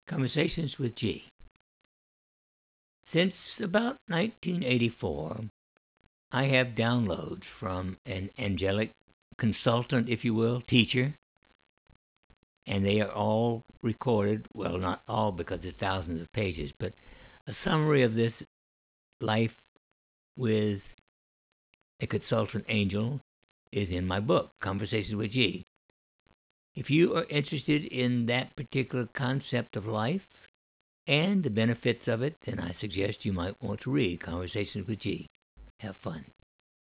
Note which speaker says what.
Speaker 1: Conversations with G. Since about 1984, I have downloads from an angelic consultant, if you will, teacher, and they are all recorded. Well, not all because it's thousands of pages, but a summary of this life with a consultant angel is in my book, Conversations with G. If you are interested in that particular concept of life and the benefits of it, then I suggest you might want to read Conversations with G. Have fun.